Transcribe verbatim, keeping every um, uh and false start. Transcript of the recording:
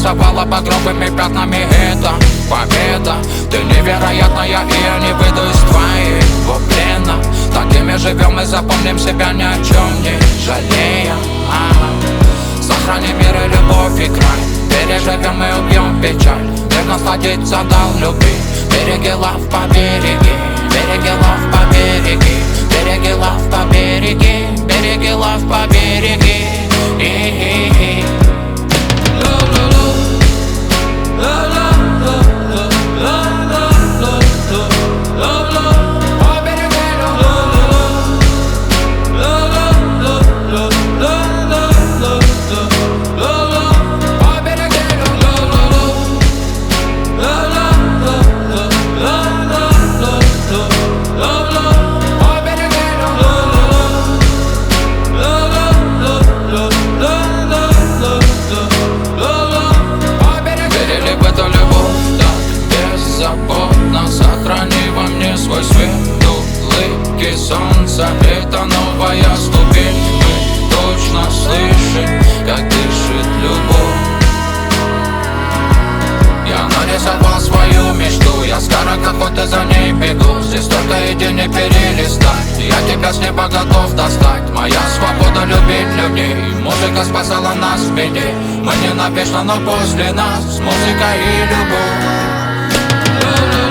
нарисовала багровыми пятнами. Это победа, ты невероятная, и я не выйду из твоего плена. Такими живем и запомним себя, ни о чем не жалея. А-а. Сохраним мир и любовь и край, переживем и убьем печаль. Мир насладиться дал любви. Береги лав по береги, береги лав по береги, береги лав по береги, береги лав по береги. И-и-и. Сохрани во мне свой свет, улыбки солнца. Это новая ступень, мы точно слышим, как дышит любовь. Я нарисовал свою мечту, я скоро как будто за ней бегу. Здесь только иди не перелистать, я тебя с неба готов достать. Моя свобода любить людей, музыка спасала нас в беде. Мы не навечно, но после нас музыка и любовь.